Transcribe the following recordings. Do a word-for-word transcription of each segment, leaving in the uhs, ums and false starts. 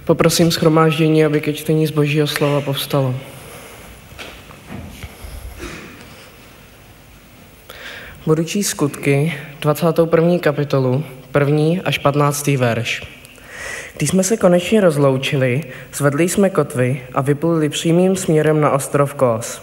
Poprosím shromáždění, aby ke čtení z Božího slova povstalo. Budu číst Skutky, dvacátou první kapitolu, první až patnáctý verš. Když jsme se konečně rozloučili, zvedli jsme kotvy a vypluli přímým směrem na ostrov Kos.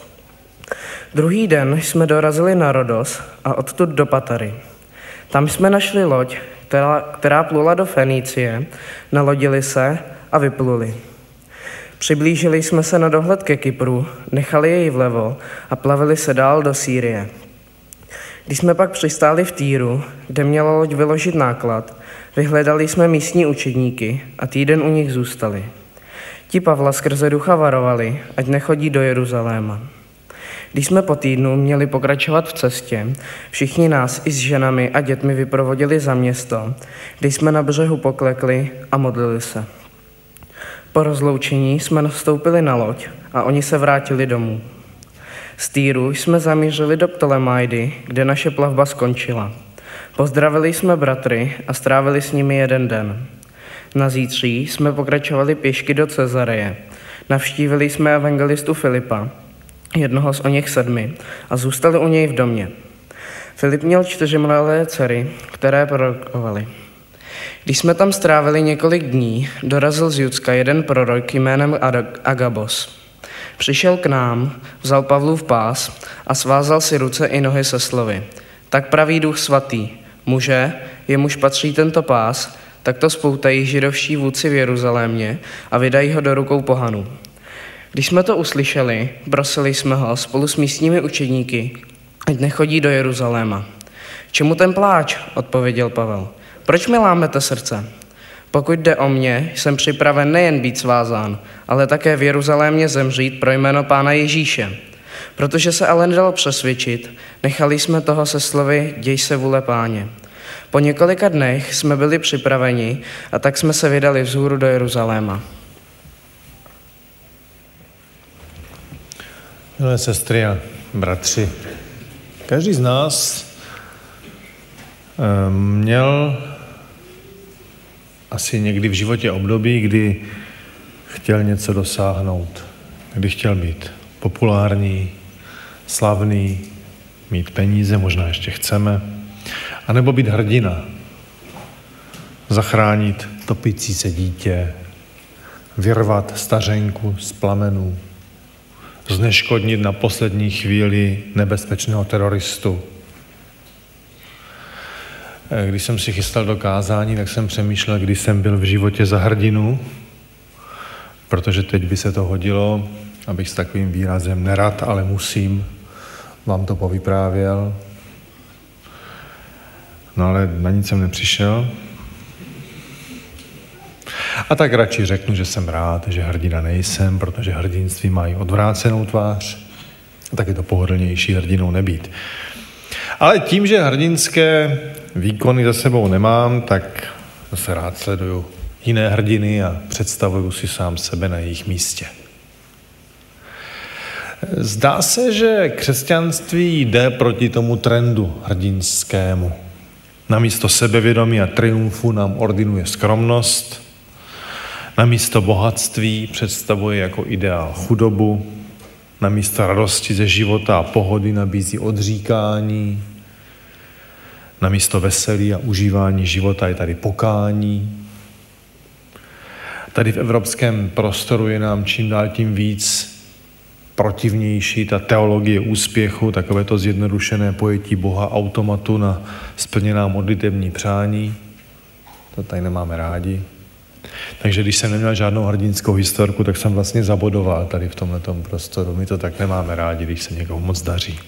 Druhý den jsme dorazili na Rodos a odtud do Patary. Tam jsme našli loď, která, která plula do Fenicie, nalodili se a vypluli. Přiblížili jsme se na dohled ke Kypru, nechali jej vlevo a plavili se dál do Sýrie. Když jsme pak přistáli v Týru, kde měla loď vyložit náklad, vyhledali jsme místní učedníky a týden u nich zůstali. Ti Pavla skrze ducha varovali, ať nechodí do Jeruzaléma. Když jsme po týdnu měli pokračovat v cestě, všichni nás i s ženami a dětmi vyprovodili za město, když jsme na břehu poklekli a modlili se. Po rozloučení jsme nastoupili na loď a oni se vrátili domů. Z Týru jsme zamířili do Ptolemaidy, kde naše plavba skončila. Pozdravili jsme bratry a strávili s nimi jeden den. Na zítří jsme pokračovali pěšky do Cezareje. Navštívili jsme evangelistu Filipa, jednoho z oněch sedmi, a zůstali u něj v domě. Filip měl čtyři mladé dcery, které prorokovaly. Když jsme tam strávili několik dní, dorazil z Judska jeden prorok jménem Agabos. Přišel k nám, vzal Pavlův pás a svázal si ruce i nohy se slovy. Tak praví Duch svatý, muže, jemuž patří tento pás, tak to spoutají židovští vůdci v Jeruzalémě a vydají ho do rukou pohanů. Když jsme to uslyšeli, prosili jsme ho spolu s místními učedníky, ať nechodí do Jeruzaléma. Čemu ten pláč? Odpověděl Pavel. Proč mi lámete srdce? Pokud jde o mě, jsem připraven nejen být svázán, ale také v Jeruzalémě zemřít pro jméno Pána Ježíše. Protože se ale nedalo přesvědčit, nechali jsme toho se slovy děj se vůle Páně. Po několika dnech jsme byli připraveni a tak jsme se vydali vzhůru do Jeruzaléma. Milé sestry a bratři, každý z nás měl asi někdy v životě období, kdy chtěl něco dosáhnout, kdy chtěl být populární, slavný, mít peníze, možná ještě chceme, anebo být hrdina, zachránit topící se dítě, vyrvat stařenku z plamenů, zneškodnit na poslední chvíli nebezpečného teroristu. Když jsem si chystal do kázání, tak jsem přemýšlel, kdy jsem byl v životě za hrdinu, protože teď by se to hodilo, abych s takovým výrazem nerad, ale musím, vám to povyprávěl. No ale na nic jsem nepřišel. A tak radši řeknu, že jsem rád, že hrdina nejsem, protože hrdinství mají odvrácenou tvář a tak je to pohodlnější hrdinou nebýt. Ale tím, že hrdinské výkony za sebou nemám, tak se rád sleduju jiné hrdiny a představuju si sám sebe na jejich místě. Zdá se, že křesťanství jde proti tomu trendu hrdinskému. Namísto sebevědomí a triumfu nám ordinuje skromnost, namísto bohatství představuje jako ideál chudobu, namísto radosti ze života a pohody nabízí odříkání, namísto veselí a užívání života je tady pokání. Tady v evropském prostoru je nám čím dál tím víc protivnější ta teologie úspěchu, takové to zjednodušené pojetí Boha automatu na splněná modlitevní přání. To tady nemáme rádi. Takže když jsem neměl žádnou hrdinskou historku, tak jsem vlastně zabodoval tady v tomhletom prostoru. My to tak nemáme rádi, když se někomu moc daří.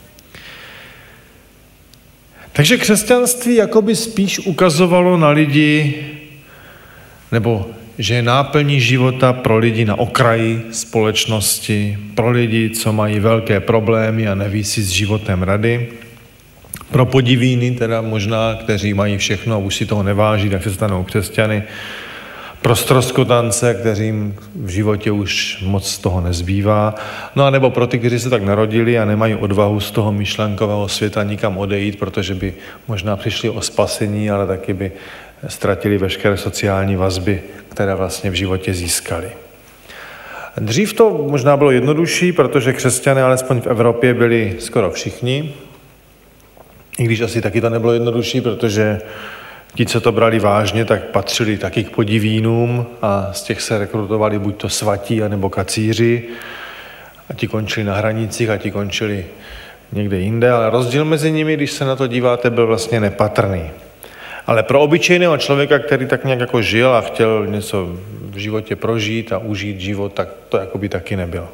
Takže křesťanství jakoby spíš ukazovalo na lidi, nebo že je náplní života pro lidi na okraji společnosti, pro lidi, co mají velké problémy a neví si s životem rady, pro podivíny, teda možná, kteří mají všechno a už si toho neváží, tak se stanou křesťany, pro ztroskotance, kterým v životě už moc z toho nezbývá, no a nebo pro ty, kteří se tak narodili a nemají odvahu z toho myšlenkového světa nikam odejít, protože by možná přišli o spasení, ale taky by ztratili veškeré sociální vazby, které vlastně v životě získali. Dřív to možná bylo jednodušší, protože křesťané alespoň v Evropě byli skoro všichni, i když asi taky to nebylo jednodušší, protože ti, co to brali vážně, tak patřili taky k podivínům a z těch se rekrutovali buď to svatí, anebo kacíři a ti končili na hranicích a ti končili někde jinde, ale rozdíl mezi nimi, když se na to díváte, byl vlastně nepatrný. Ale pro obyčejného člověka, který tak nějak jako žil a chtěl něco v životě prožít a užít život, tak to jakoby taky nebylo.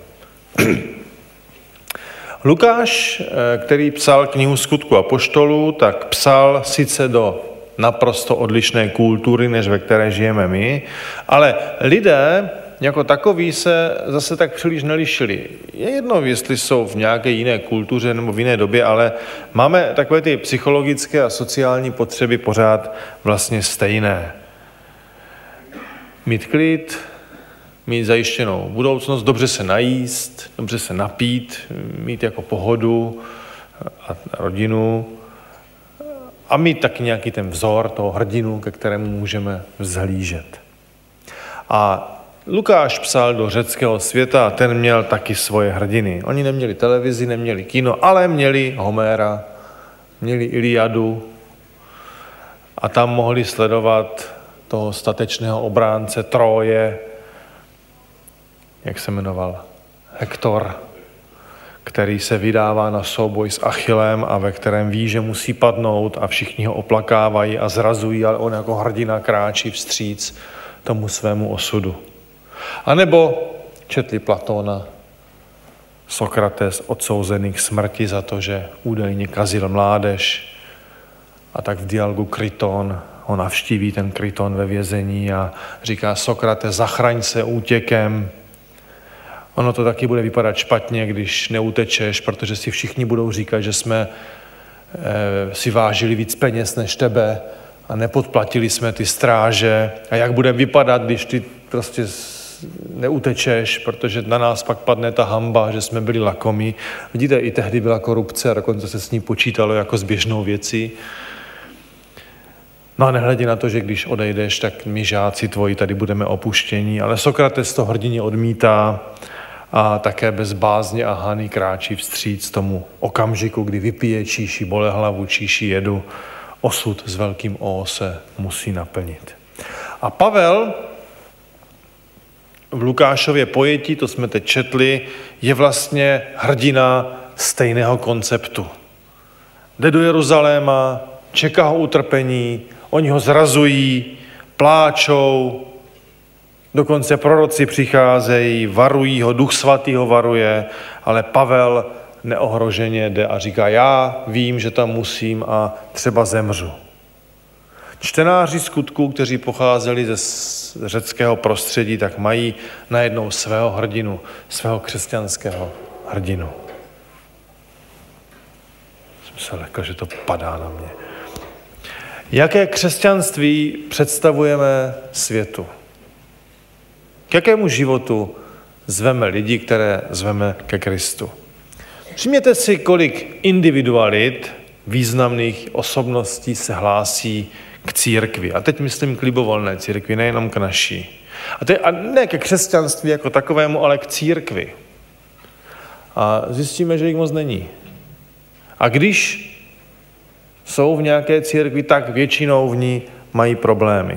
Lukáš, který psal knihu Skutku apoštolů, tak psal sice do naprosto odlišné kultury, než ve které žijeme my, ale lidé jako takoví se zase tak příliš nelišili. Je jedno, jestli jsou v nějaké jiné kultuře nebo v jiné době, ale máme takové ty psychologické a sociální potřeby pořád vlastně stejné. Mít klid, mít zajištěnou budoucnost, dobře se najíst, dobře se napít, mít jako pohodu a rodinu a mít taky nějaký ten vzor toho hrdinu, ke kterému můžeme vzhlížet. A Lukáš psal do řeckého světa a ten měl taky svoje hrdiny. Oni neměli televizi, neměli kino, ale měli Homéra, měli Iliadu a tam mohli sledovat toho statečného obránce Troje, jak se jmenoval, Hektor, který se vydává na souboj s Achillem a ve kterém ví, že musí padnout a všichni ho oplakávají a zrazují, ale on jako hrdina kráčí vstříc tomu svému osudu. A nebo četli Platóna, Sokrates odsouzený k smrti za to, že údajně kazil mládež a tak v dialogu Kryton ho navštíví ten Kryton ve vězení a říká Sokrates, zachraň se útěkem. Ono to taky bude vypadat špatně, když neutečeš, protože si všichni budou říkat, že jsme e, si vážili víc peněz než tebe a nepodplatili jsme ty stráže. A jak bude vypadat, když ty prostě neutečeš, protože na nás pak padne ta hanba, že jsme byli lakomí. Vidíte, i tehdy byla korupce a dokonce se s ní počítalo jako s běžnou věcí. No a nehledě na to, že když odejdeš, tak my žáci tvoji tady budeme opuštění. Ale Sokrates to hrdině odmítá a také bez bázně a hany kráčí vstříc tomu okamžiku, kdy vypije číši bolehlavu, číši jedu. Osud s velkým O se musí naplnit. A Pavel v Lukášově pojetí, to jsme teď četli, je vlastně hrdina stejného konceptu. Jde do Jeruzaléma, čeká ho utrpení, oni ho zrazují, pláčou, dokonce proroci přicházejí, varují ho, Duch Svatý ho varuje, ale Pavel neohroženě jde a říká, já vím, že tam musím a třeba zemřu. Čtenáři Skutků, kteří pocházeli ze řeckého prostředí, tak mají najednou svého hrdinu, svého křesťanského hrdinu. Jsem se lekl, že to padá na mě. Jaké křesťanství představujeme světu? K jakému životu zveme lidi, které zveme ke Kristu? Všimněte si, kolik individualit, významných osobností se hlásí k církvi. A teď myslím k libovolné církvi, nejenom k naší. A, teď, a ne ke křesťanství jako takovému, ale k církvi. A zjistíme, že jich moc není. A když jsou v nějaké církvi, tak většinou v ní mají problémy.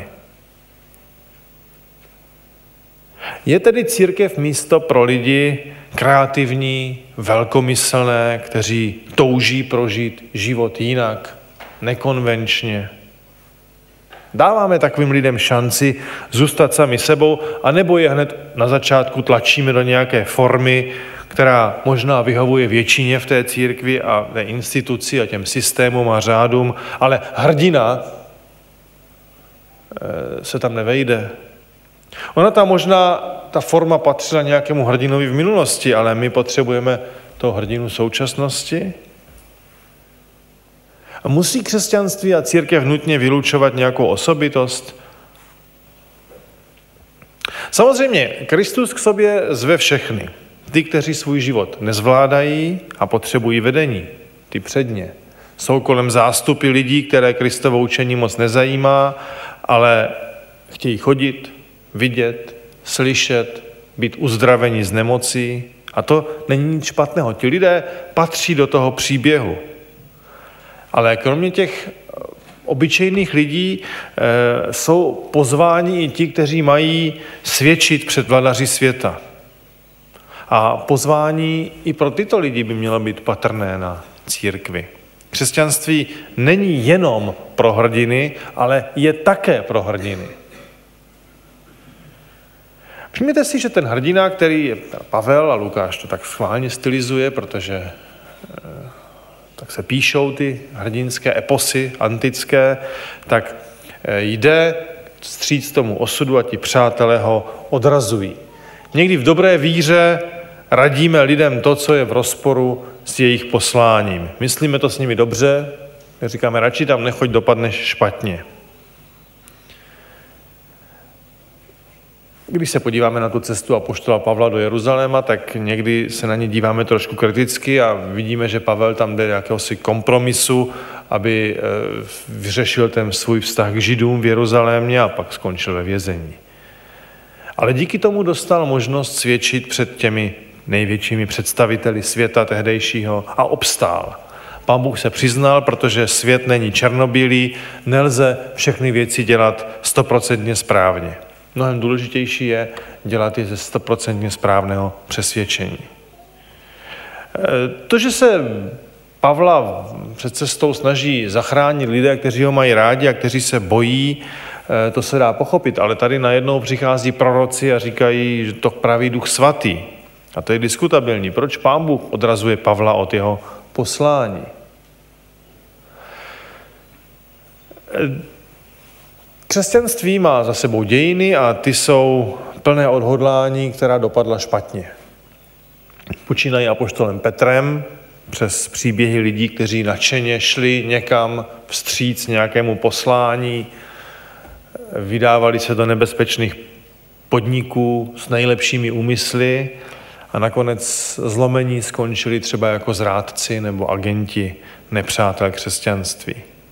Je tedy církev místo pro lidi kreativní, velkomyslné, kteří touží prožít život jinak, nekonvenčně. Dáváme takovým lidem šanci zůstat sami sebou, anebo je hned na začátku tlačíme do nějaké formy, která možná vyhovuje většině v té církvi a té instituci a těm systémům a řádům, ale hrdina se tam nevejde. Ona tam možná, ta forma patřila nějakému hrdinovi v minulosti, ale my potřebujeme toho hrdinu současnosti. A musí křesťanství a církev nutně vylučovat nějakou osobitost? Samozřejmě, Kristus k sobě zve všechny. Ty, kteří svůj život nezvládají a potřebují vedení. Ty předně. Jsou kolem zástupy lidí, které Kristovo učení moc nezajímá, ale chtějí chodit, vidět, slyšet, být uzdraveni z nemocí. A to není nic špatného. Ti lidé patří do toho příběhu. Ale kromě těch obyčejných lidí e, jsou pozváni i ti, kteří mají svědčit před vladaři světa. A pozvání i pro tyto lidi by mělo být patrné na církvi. Křesťanství není jenom pro hrdiny, ale je také pro hrdiny. Všimněte si, že ten hrdina, který je Pavel, a Lukáš to tak schválně stylizuje, protože e, tak se píšou ty hrdinské eposy antické, tak e, jde vstříc tomu osudu a ti přátelé ho odrazují. Někdy v dobré víře radíme lidem to, co je v rozporu s jejich posláním. Myslíme to s nimi dobře, říkáme, radši tam nechoď, dopadneš špatně. Když se podíváme na tu cestu apoštola Pavla do Jeruzaléma, tak někdy se na ně díváme trošku kriticky a vidíme, že Pavel tam jde jakéhosi kompromisu, aby vyřešil ten svůj vztah k Židům v Jeruzalémě a pak skončil ve vězení. Ale díky tomu dostal možnost svědčit před těmi největšími představiteli světa tehdejšího a obstál. Pán Bůh se přiznal, protože svět není černobílý, nelze všechny věci dělat stoprocentně správně. Mnohem důležitější je dělat je ze stoprocentně správného přesvědčení. To, že se Pavla před cestou snaží zachránit lidé, kteří ho mají rádi a kteří se bojí, to se dá pochopit, ale tady najednou přichází proroci a říkají, že to praví Duch Svatý. A to je diskutabilní. Proč Pán Bůh odrazuje Pavla od jeho poslání? Křesťanství má za sebou dějiny a ty jsou plné odhodlání, která dopadla špatně. Počínají apoštolem Petrem přes příběhy lidí, kteří nadšeně šli někam vstříc nějakému poslání, vydávali se do nebezpečných podniků s nejlepšími úmysly a nakonec zlomení skončili třeba jako zrádci nebo agenti nepřátel křesťanství.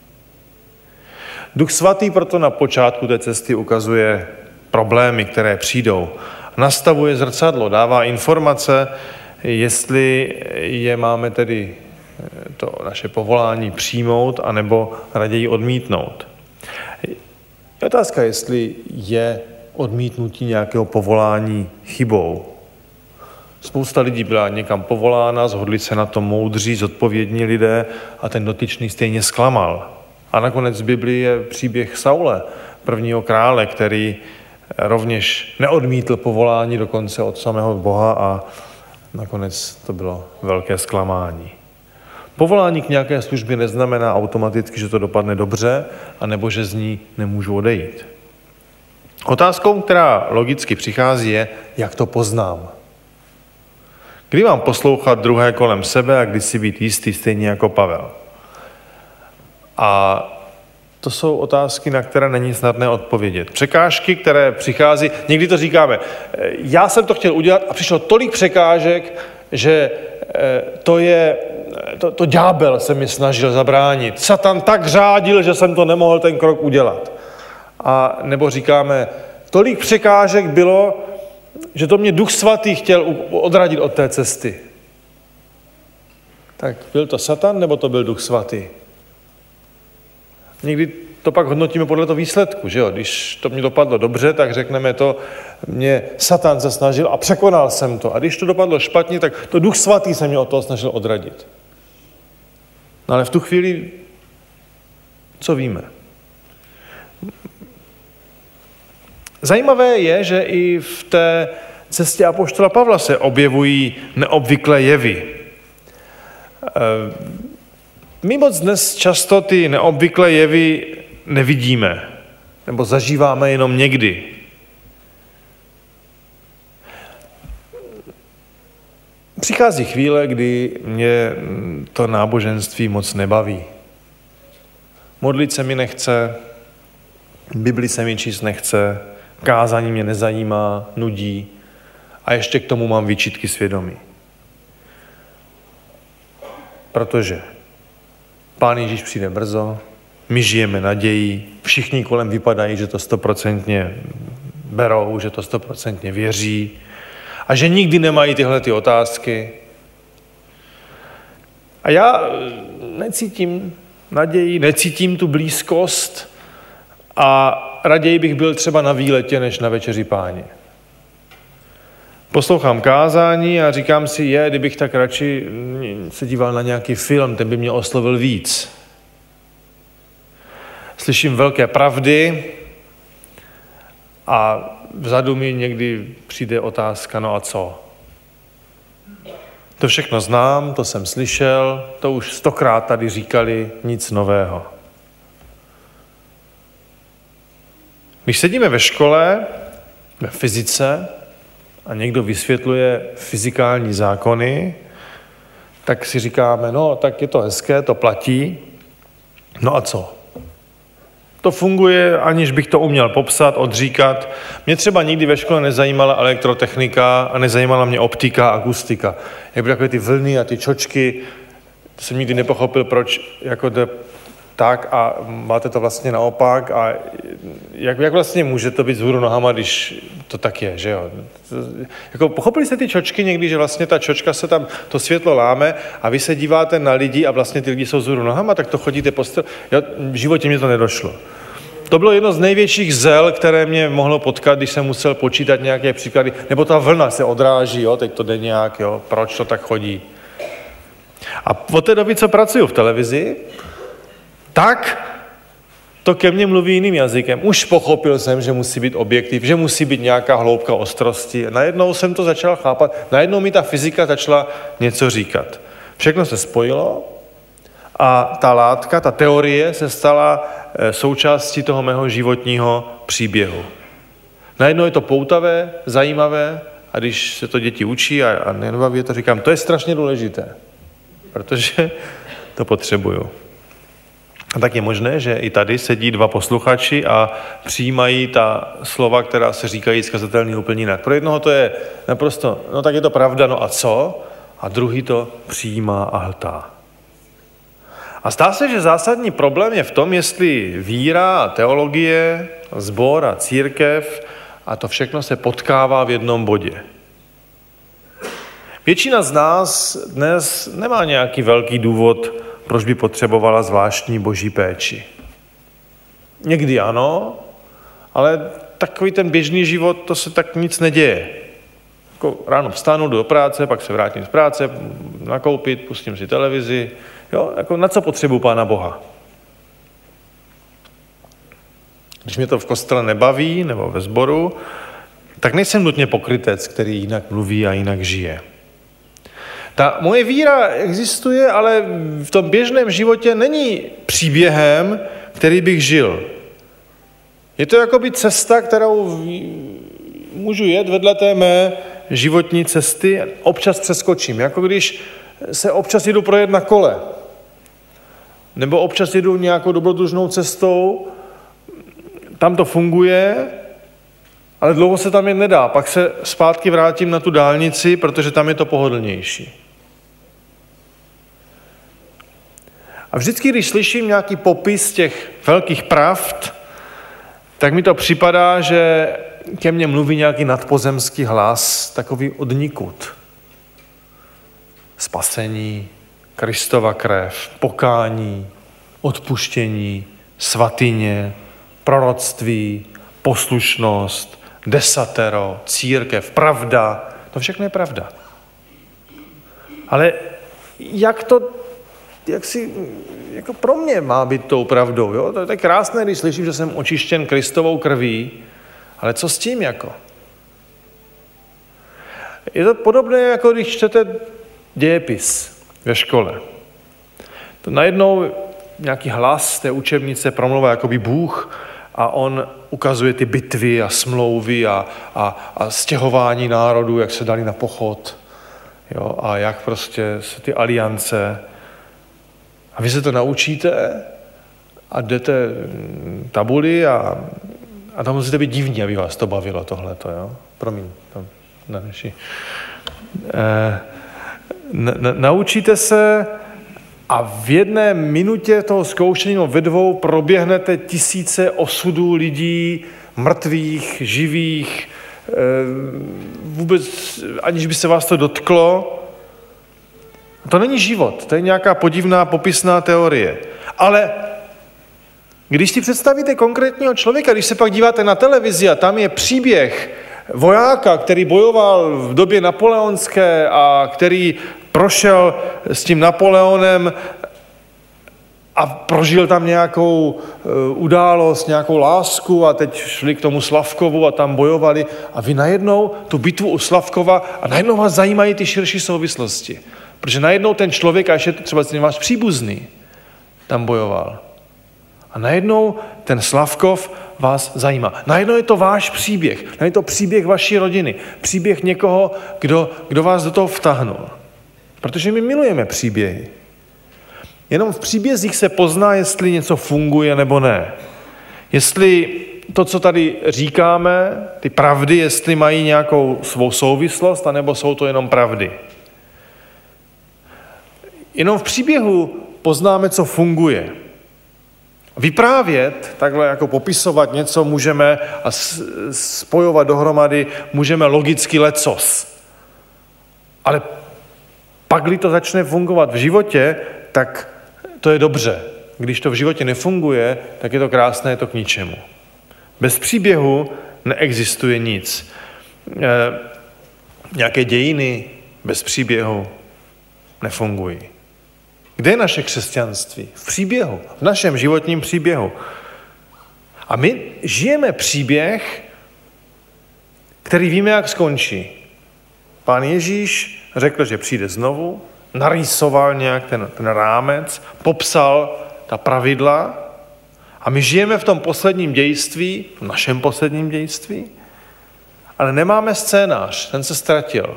Duch Svatý proto na počátku té cesty ukazuje problémy, které přijdou. Nastavuje zrcadlo, dává informace, jestli je máme tedy to naše povolání přijmout, anebo raději odmítnout. Je otázka, jestli je odmítnutí nějakého povolání chybou. Spousta lidí byla někam povolána, shodli se na to moudří, zodpovědní lidé a ten dotyčný stejně zklamal. A nakonec v Biblii je příběh Saule, prvního krále, který rovněž neodmítl povolání dokonce od samého Boha a nakonec to bylo velké zklamání. Povolání k nějaké službě neznamená automaticky, že to dopadne dobře, anebo že z ní nemůžu odejít. Otázkou, která logicky přichází, je, jak to poznám. Kdy mám poslouchat druhé kolem sebe a kdy si být jistý stejně jako Pavel. A to jsou otázky, na které není snadné odpovědět. Překážky, které přichází, někdy to říkáme, já jsem to chtěl udělat a přišlo tolik překážek, že to je, to, to ďábel se mi snažil zabránit. Satan tak řádil, že jsem to nemohl ten krok udělat. A nebo říkáme, tolik překážek bylo, že to mě Duch Svatý chtěl odradit od té cesty. Tak byl to Satan, nebo to byl Duch Svatý? Někdy to pak hodnotíme podle toho výsledku, že jo? Když to mě dopadlo dobře, tak řekneme to, mě Satan se snažil a překonal jsem to. A když to dopadlo špatně, tak to Duch Svatý se mě od toho snažil odradit. No ale v tu chvíli, co víme? Zajímavé je, že i v té cestě apoštola Pavla se objevují neobvyklé jevy. My moc dnes často ty neobvyklé jevy nevidíme, nebo zažíváme jenom někdy. Přichází chvíle, kdy mě to náboženství moc nebaví. Modlit se mi nechce, Bibli se mi číst nechce, kázání mě nezajímá, nudí a ještě k tomu mám výčitky svědomí. Protože Pán Ježíš přijde brzo, my žijeme nadějí, všichni kolem vypadají, že to stoprocentně berou, že to stoprocentně věří a že nikdy nemají tyhle ty otázky. A já necítím naději, necítím tu blízkost a raději bych byl třeba na výletě, než na večeři Páně. Poslouchám kázání a říkám si, je, kdybych tak radši se díval na nějaký film, ten by mě oslovil víc. Slyším velké pravdy a vzadu mi někdy přijde otázka, no a co? To všechno znám, to jsem slyšel, to už stokrát tady říkali, nic nového. Když sedíme ve škole, ve fyzice, a někdo vysvětluje fyzikální zákony, tak si říkáme, no tak je to hezké, to platí, no a co? To funguje, aniž bych to uměl popsat, odříkat. Mě třeba nikdy ve škole nezajímala elektrotechnika a nezajímala mě optika, akustika. Jak byly takové ty vlny a ty čočky, to jsem nikdy nepochopil, proč jako to tak a máte to vlastně naopak a jak, jak vlastně může to být vzhůru nohama, když to tak je, že jo? Jako pochopili jste ty čočky někdy, že vlastně ta čočka se tam, to světlo láme a vy se díváte na lidi a vlastně ty lidi jsou vzhůru nohama, tak to chodíte po stylu. V životě mě to nedošlo. To bylo jedno z největších zel, které mě mohlo potkat, když jsem musel počítat nějaké příklady, nebo ta vlna se odráží, jo, teď to jde nějak, jo, proč to tak chodí. A od té doby, co pracuju v televizi, tak to ke mně mluví jiným jazykem. Už pochopil jsem, že musí být objektiv, že musí být nějaká hloubka ostrosti. Najednou jsem to začal chápat, najednou mi ta fyzika začala něco říkat. Všechno se spojilo a ta látka, ta teorie se stala součástí toho mého životního příběhu. Najednou je to poutavé, zajímavé a když se to děti učí a, a nebaví to, říkám, to je strašně důležité, protože to potřebuju. A tak je možné, že i tady sedí dva posluchači a přijímají ta slova, která se říkají zkazatelný úplně jinak. Pro jednoho to je naprosto, no tak je to pravda, no a co? A druhý to přijímá a hltá. A zdá se, že zásadní problém je v tom, jestli víra, teologie, sbor a církev a to všechno se potkává v jednom bodě. Většina z nás dnes nemá nějaký velký důvod, proč by potřebovala zvláštní boží péči. Někdy ano, ale takový ten běžný život, to se tak nic neděje. Jako ráno vstánu, jdu do práce, pak se vrátím z práce, nakoupit, pustím si televizi. Jo, jako na co potřebuji Pána Boha? Když mě to v kostele nebaví nebo ve sboru, tak nejsem nutně pokrytec, který jinak mluví a jinak žije. Ta moje víra existuje, ale v tom běžném životě není příběhem, který bych žil. Je to jakoby cesta, kterou můžu jet vedle té mé životní cesty, občas přeskočím. Jako když se občas jdu projet na kole. Nebo občas jdu nějakou dobrodružnou cestou, tam to funguje, ale dlouho se tam jen nedá. Pak se zpátky vrátím na tu dálnici, protože tam je to pohodlnější. A vždycky, když slyším nějaký popis těch velkých pravd, tak mi to připadá, že ke mně mluví nějaký nadpozemský hlas, takový odnikud. Spasení, Kristova krev, pokání, odpuštění, svatyně, proroctví, poslušnost, desatero, církev, pravda. To všechno je pravda. Ale jak to, jak si, jako pro mě má být tou pravdou, jo? To je krásné, když slyším, že jsem očištěn Kristovou krví, ale co s tím jako? Je to podobné, jako když čtete dějepis ve škole. To najednou nějaký hlas té učebnice promluvá jakoby Bůh a on ukazuje ty bitvy a smlouvy a, a, a stěhování národů, jak se dali na pochod, jo, a jak prostě se ty aliance. A vy se to naučíte a jdete tabuli a, a tam musíte být divní, aby vás to bavilo tohleto, jo. Promiň, tam na naši. Eh, na, na, naučíte se a v jedné minutě toho zkoušení, no ve dvou, proběhnete tisíce osudů lidí, mrtvých, živých, vůbec aniž by se vás to dotklo. To není život, to je nějaká podivná popisná teorie. Ale když si představíte konkrétního člověka, když se pak díváte na televizi a tam je příběh vojáka, který bojoval v době napoleonské a který prošel s tím Napoleonem a prožil tam nějakou událost, nějakou lásku a teď šli k tomu Slavkovu a tam bojovali a vy najednou tu bitvu u Slavkova a najednou vás zajímají ty širší souvislosti. Protože najednou ten člověk, a ještě třeba ten váš příbuzný, tam bojoval. A najednou ten Slavkov vás zajímá. Najednou je to váš příběh. Najednou je to příběh vaší rodiny. Příběh někoho, kdo, kdo vás do toho vtáhnul. Protože my milujeme příběhy. Jenom v příbězích se pozná, jestli něco funguje nebo ne. Jestli to, co tady říkáme, ty pravdy, jestli mají nějakou svou souvislost, anebo jsou to jenom pravdy. Jenom v příběhu poznáme, co funguje. Vyprávět, takhle jako popisovat něco můžeme a spojovat dohromady, můžeme logicky lecos. Ale pak-li to začne fungovat v životě, tak to je dobře. Když to v životě nefunguje, tak je to krásné, je to k ničemu. Bez příběhu neexistuje nic. E, nějaké dějiny bez příběhu nefungují. Kde je naše křesťanství? V příběhu, v našem životním příběhu. A my žijeme příběh, který víme, jak skončí. Pán Ježíš řekl, že přijde znovu, narýsoval nějak ten, ten rámec, popsal ta pravidla a my žijeme v tom posledním dějství, v našem posledním dějství, ale nemáme scénář, ten se ztratil.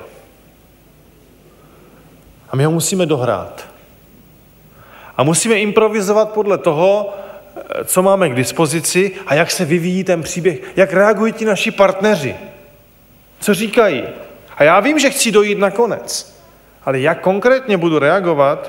A my ho musíme dohrát. A musíme improvizovat podle toho, co máme k dispozici a jak se vyvíjí ten příběh, jak reagují ti naši partneři, co říkají. A já vím, že chci dojít na konec, ale jak konkrétně budu reagovat,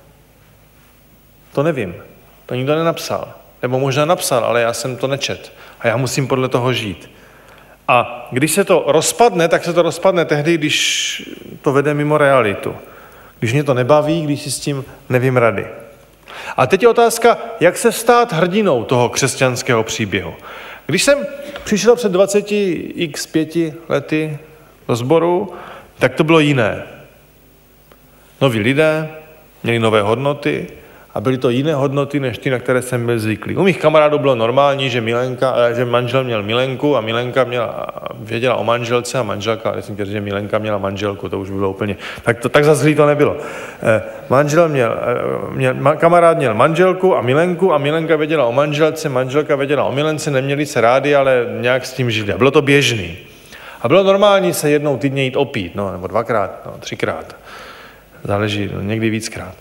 to nevím. To nikdo nenapsal. Nebo možná napsal, ale já jsem to nečet. A já musím podle toho žít. A když se to rozpadne, tak se to rozpadne tehdy, když to vede mimo realitu. Když mě to nebaví, když si s tím nevím rady. A teď je otázka, jak se stát hrdinou toho křesťanského příběhu. Když jsem přišel před dvaceti x pěti lety do sboru, tak to bylo jiné. Noví lidé měli nové hodnoty a byly to jiné hodnoty, než ty, na které jsem byl zvyklý. U mých kamarádů bylo normální, že, Milenka, že manžel měl milenku a milenka měla, věděla o manželce a manželka, ale jsem chtěl, že milenka měla manželku, to už bylo úplně, tak, to, tak za zlý to nebylo. Eh, manžel měl, měl, kamarád měl manželku a milenku a milenka věděla o manželce, manželka věděla o milence, neměli se rádi, ale nějak s tím žili. A bylo to běžný. A bylo normální se jednou týdně jít opít, no, nebo dvakrát, no, třikrát. Záleží, no, někdy víckrát.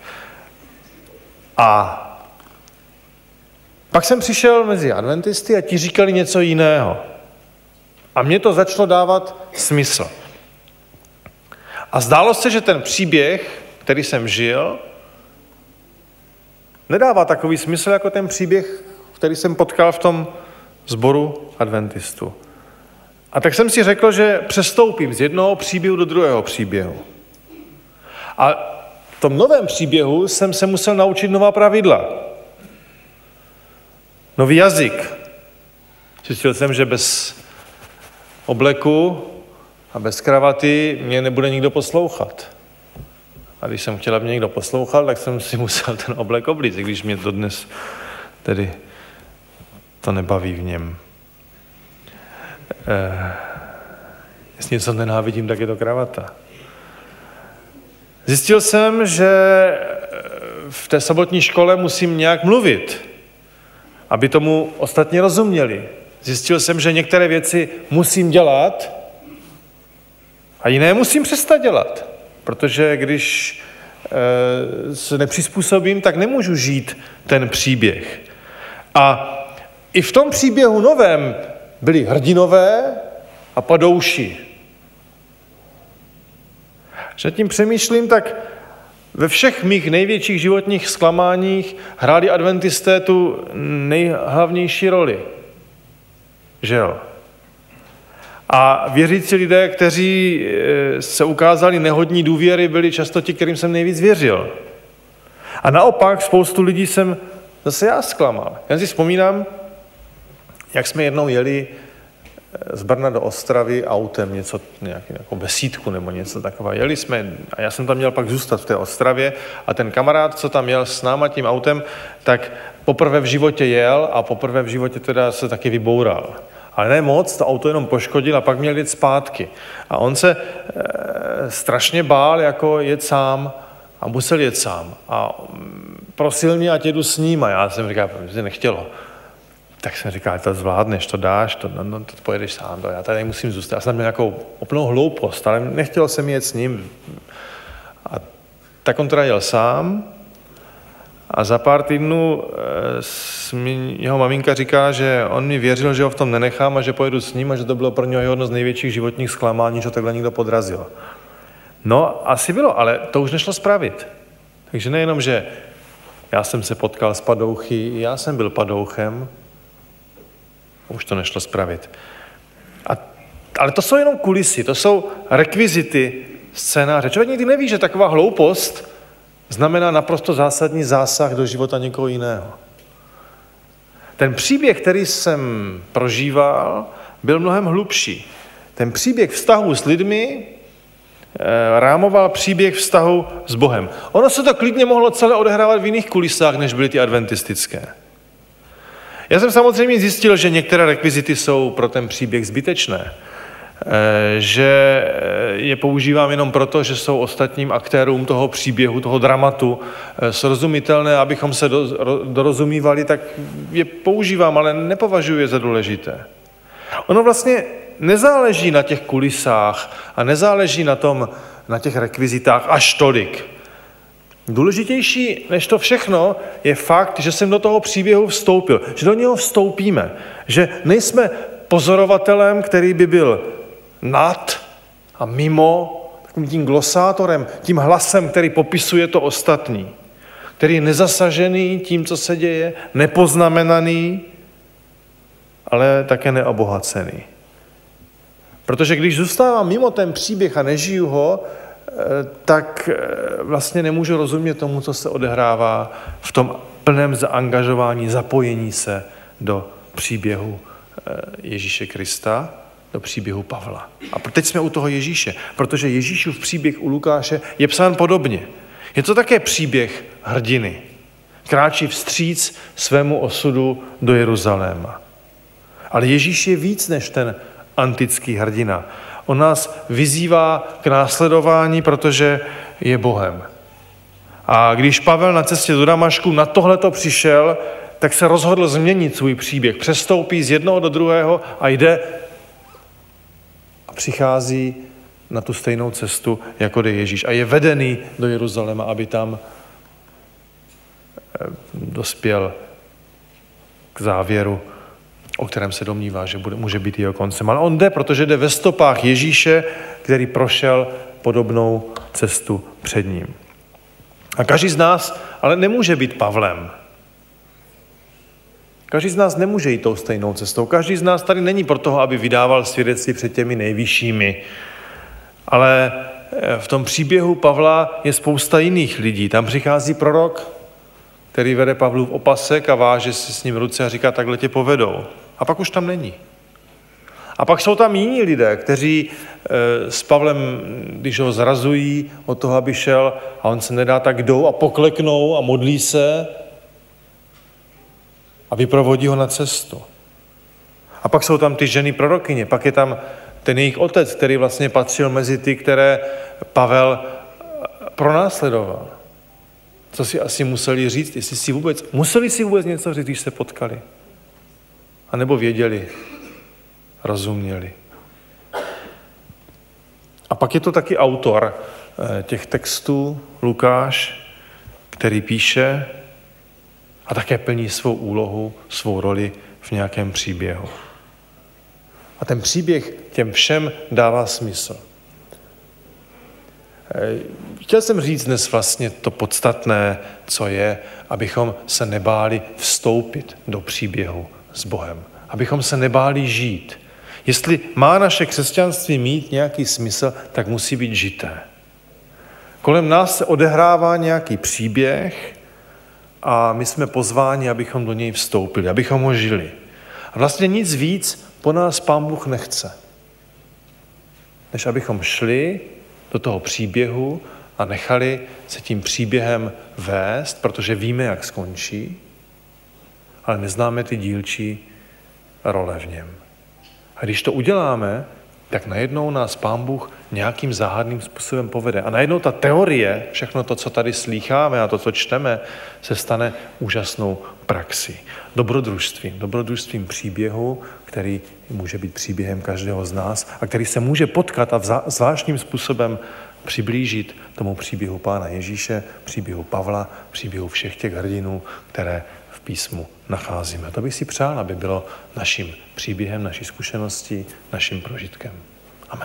A pak jsem přišel mezi adventisty a ti říkali něco jiného. A mně to začalo dávat smysl. A zdálo se, že ten příběh, který jsem žil, nedává takový smysl jako ten příběh, který jsem potkal v tom sboru adventistů. A tak jsem si řekl, že přestoupím z jednoho příběhu do druhého příběhu. A v tom novém příběhu jsem se musel naučit nová pravidla. Nový jazyk. Zjistil jsem, že bez obleku a bez kravaty mě nebude nikdo poslouchat. A když jsem chtěl, aby mě někdo poslouchal, tak jsem si musel ten oblek oblíct, i když mě dodnes tedy to nebaví v něm. Eh, jestli něco nenávidím, tak je to kravata. Zjistil jsem, že v té sobotní škole musím nějak mluvit, aby tomu ostatní rozuměli. Zjistil jsem, že některé věci musím dělat a jiné musím přestat dělat, protože když e, se nepřizpůsobím, tak nemůžu žít ten příběh. A i v tom příběhu novém byli hrdinové a padouši. Že tím přemýšlím, tak ve všech mých největších životních zklamáních hráli adventisté tu nejhlavnější roli. žel. A věřící lidé, kteří se ukázali nehodní důvěry, byli často ti, kterým jsem nejvíc věřil. A naopak spoustu lidí jsem zase já zklamal. Já si vzpomínám, jak jsme jednou jeli z Brna do Ostravy autem, něco, nějaký, jako besídku nebo něco takového. Jeli jsme a já jsem tam měl pak zůstat v té Ostravě a ten kamarád, co tam jel s náma tím autem, tak poprvé v životě jel a poprvé v životě teda se taky vyboural. Ale ne moc, to auto jenom poškodil a pak měl jít zpátky. A on se e, strašně bál, jako jet sám a musel jet sám. A prosil mě, ať jedu s ním a já jsem říkal, že se nechtělo. Tak jsem říkal, to zvládneš, to dáš, to, no, to pojedeš sám, to, já tady nemusím zůstat. Já jsem měl nějakou úplnou hloupost, ale nechtělo se mi jet s ním. A tak on teda jel sám a za pár týdnů e, jeho maminka říká, že on mi věřil, že ho v tom nenechám a že pojedu s ním a že to bylo pro něho jedno z největších životních zklamání, že takhle někdo podrazil. No, asi bylo, ale to už nešlo spravit. Takže nejenom, že já jsem se potkal s padouchy, já jsem byl padouchem, už to nešlo spravit. A, ale to jsou jenom kulisy, to jsou rekvizity scénáře. Člověk nikdy neví, že taková hloupost znamená naprosto zásadní zásah do života někoho jiného. Ten příběh, který jsem prožíval, byl mnohem hlubší. Ten příběh vztahu s lidmi e, rámoval příběh vztahu s Bohem. Ono se to klidně mohlo celé odehrávat v jiných kulisách, než byly ty adventistické. Já jsem samozřejmě zjistil, že některé rekvizity jsou pro ten příběh zbytečné, že je používám jenom proto, že jsou ostatním aktérům toho příběhu, toho dramatu srozumitelné, abychom se dorozumívali, tak je používám, ale nepovažuji je za důležité. Ono vlastně nezáleží na těch kulisách a nezáleží na tom, na těch rekvizitách až tolik. Důležitější než to všechno je fakt, že jsem do toho příběhu vstoupil, že do něho vstoupíme, že nejsme pozorovatelem, který by byl nad a mimo, takovým tím glosátorem, tím hlasem, který popisuje to ostatní, který je nezasažený tím, co se děje, nepoznamenaný, ale také neobohacený. Protože když zůstávám mimo ten příběh a nežiju ho, tak vlastně nemůžu rozumět tomu, co se odehrává v tom plném zaangažování, zapojení se do příběhu Ježíše Krista, do příběhu Pavla. A teď jsme u toho Ježíše, protože Ježíšův příběh u Lukáše je psán podobně. Je to také příběh hrdiny. Kráčí vstříc svému osudu do Jeruzaléma. Ale Ježíš je víc než ten antický hrdina. On nás vyzývá k následování, protože je Bohem. A když Pavel na cestě do Damašku na tohleto přišel, tak se rozhodl změnit svůj příběh. Přestoupí z jednoho do druhého a jde a přichází na tu stejnou cestu, jako jde Ježíš. A je vedený do Jeruzaléma, aby tam dospěl k závěru, o kterém se domnívá, že bude, může být jeho koncem. Ale on jde, protože jde ve stopách Ježíše, který prošel podobnou cestu před ním. A každý z nás ale nemůže být Pavlem. Každý z nás nemůže jít tou stejnou cestou. Každý z nás tady není pro toho, aby vydával svědectví před těmi nejvyššími. Ale v tom příběhu Pavla je spousta jiných lidí. Tam přichází prorok, který vede Pavlův opasek a váže si s ním ruce a říká, takhle tě povedou. A pak už tam není. A pak jsou tam jiní lidé, kteří e, s Pavlem, když ho zrazují od toho, aby šel, a on se nedá, tak jdou a pokleknou a modlí se a vyprovodí ho na cestu. A pak jsou tam ty ženy prorokyně, pak je tam ten jejich otec, který vlastně patřil mezi ty, které Pavel pronásledoval. Co si asi museli říct, jestli si vůbec, museli si vůbec něco říct, když se potkali? A nebo věděli, rozuměli. A pak je to taky autor těch textů, Lukáš, který píše a také plní svou úlohu, svou roli v nějakém příběhu. A ten příběh těm všem dává smysl. Chtěl jsem říct dnes vlastně to podstatné, co je, abychom se nebáli vstoupit do příběhu s Bohem. abychom se nebáli žít. Jestli má naše křesťanství mít nějaký smysl, tak musí být žité. Kolem nás se odehrává nějaký příběh a my jsme pozváni, abychom do něj vstoupili, abychom ho žili. A vlastně nic víc po nás Pán Bůh nechce, než abychom šli do toho příběhu a nechali se tím příběhem vést, protože víme, jak skončí, ale neznáme ty dílčí role v něm. A když to uděláme, tak najednou nás Pán Bůh nějakým záhadným způsobem povede. A najednou ta teorie, všechno to, co tady slýcháme a to, co čteme, se stane úžasnou praxí. Dobrodružstvím, dobrodružstvím příběhu, který může být příběhem každého z nás a který se může potkat a zvláštním způsobem přiblížit tomu příběhu Pána Ježíše, příběhu Pavla, příběhu všech těch hrdinů, které v písmu nacházíme. To bych si přál, aby bylo naším příběhem, naší zkušeností, naším prožitkem. Amen.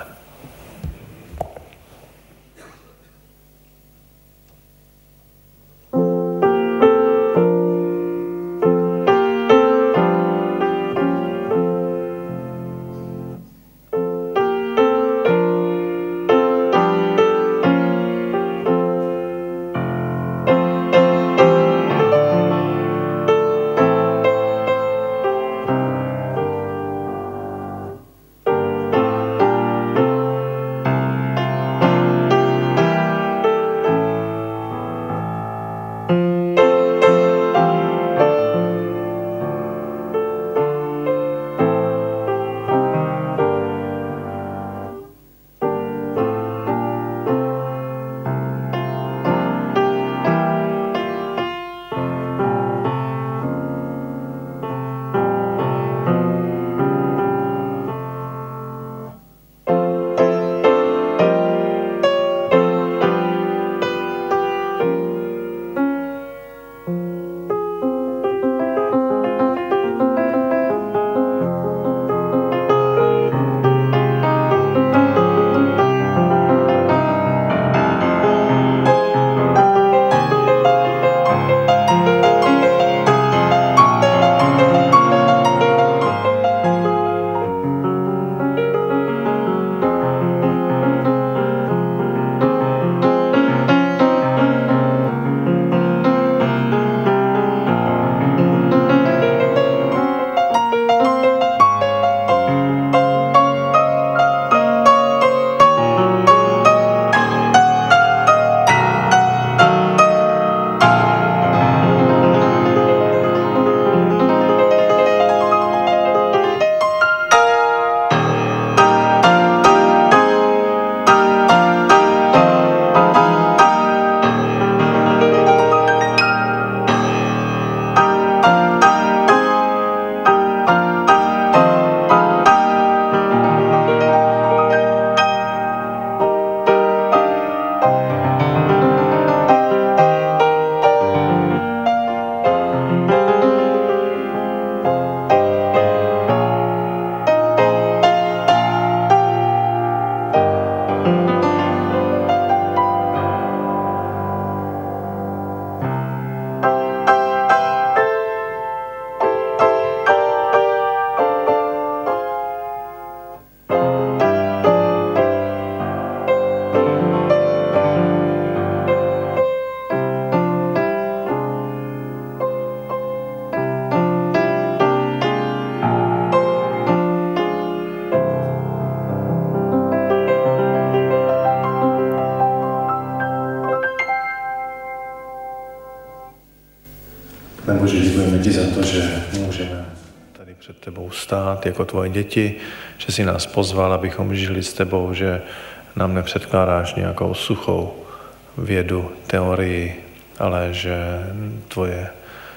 Pane Bože, děkujeme ti za to, že můžeme tady před tebou stát jako tvoje děti, že jsi nás pozval, abychom žili s tebou, že nám nepředkládáš nějakou suchou vědu, teorii, ale že tvoje,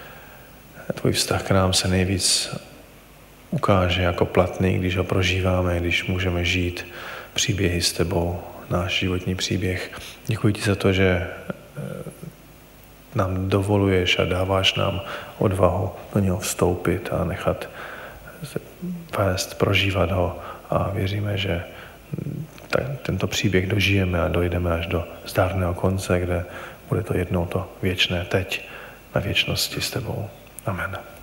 tvůj vztah k nám se nejvíc ukáže jako platný, když ho prožíváme, když můžeme žít příběhy s tebou, náš životní příběh. Děkuji ti za to, že nám dovoluješ a dáváš nám odvahu do něho vstoupit a nechat se vést, prožívat ho a věříme, že tento příběh dožijeme a dojdeme až do zdárného konce, kde bude to jednou to věčné teď na věčnosti s tebou. Amen.